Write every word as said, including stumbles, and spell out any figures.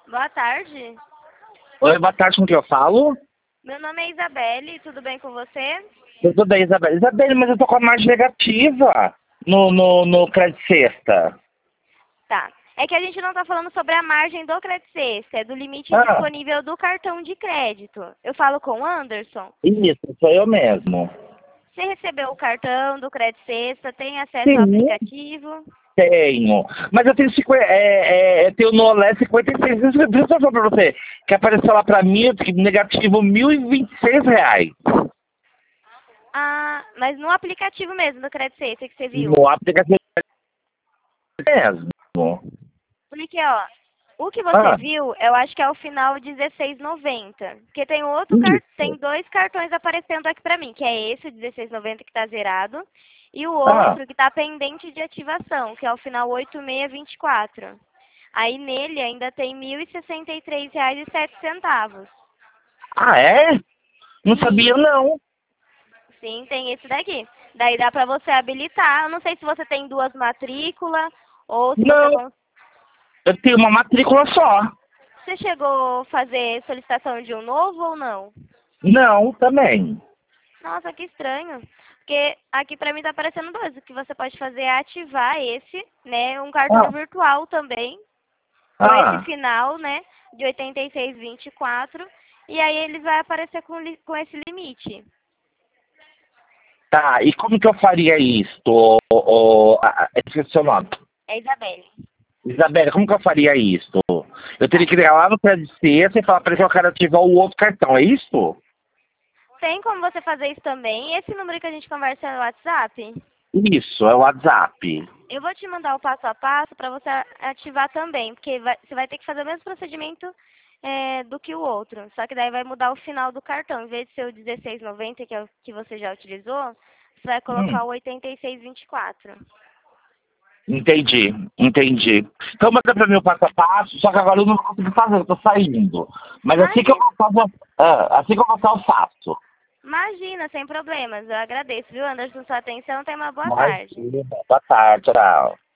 Boa tarde. Oi, boa tarde, com quem eu falo? Meu nome é Isabelle, tudo bem com você? Tudo bem, Isabela. Isabela, mas eu tô com a margem negativa no, no, no Crédito Sexta. Tá. É que a gente não tá falando sobre a margem do crédito sexta, é do limite Ah, disponível do cartão de crédito. Eu falo com o Anderson. isso, sou eu mesmo. Você recebeu o cartão do crédito sexta, tem acesso ao Sim, aplicativo? tenho. Mas eu tenho cinquenta, é, é, eu tenho no Olé cinquenta e seis. Deixa eu falar pra você, que apareceu lá pra mim, negativo mil e vinte e seis reais. Ah, mas no aplicativo mesmo do crédito sexta que você viu. No aplicativo mesmo. Porque, ó, o que você Ah, viu, eu acho que é o final dezesseis e noventa. Porque tem outro car... tem isso. dois cartões aparecendo aqui pra mim, que é esse, o dezesseis e noventa, que tá zerado, e o Ah, outro que tá pendente de ativação, que é o final oito seis dois quatro. Aí nele ainda tem mil e sessenta e três reais e sete centavos. ah, é? Não sabia, Isso. não. Sim, tem esse daqui. Daí dá pra você habilitar. Eu não sei se você tem duas matrículas ou se você Não, cons- eu tenho uma matrícula só. você chegou a fazer solicitação de um novo ou não? Não, também. Nossa, que estranho. Porque aqui pra mim tá aparecendo dois. O que você pode fazer é ativar esse, né? Um cartão Ah, virtual também, com esse ah, final, né? De oitenta e seis e vinte e quatro. E aí ele vai aparecer com, li- com esse limite. tá. E como que eu faria isto? O, o, a, a, esqueci o nome. É Isabelle. Isabela, como que eu faria isto? Eu teria que ligar lá no Crédito Sexta e falar pra ele que eu quero ativar o outro cartão, é isso? Tem como você fazer isso também. Esse número que a gente conversa é no WhatsApp? Isso, é o WhatsApp. Eu vou te mandar o passo a passo para você a- ativar também, porque vai- você vai ter que fazer o mesmo procedimento é, do que o outro. Só que daí vai mudar o final do cartão. Em vez de ser o dezesseis e noventa, que é o que você já utilizou, você vai Hum, colocar o oitenta e seis e vinte e quatro. entendi, entendi. Então manda pra mim o passo a passo, só que agora eu não vou conseguir fazer, eu tô saindo. Mas assim que eu Imagina, passar, eu- ah, assim que eu passar, eu faço. imagina, sem problemas. Eu agradeço, viu, Anderson, sua atenção. Tenha uma boa Mas, tarde. boa tarde, tchau.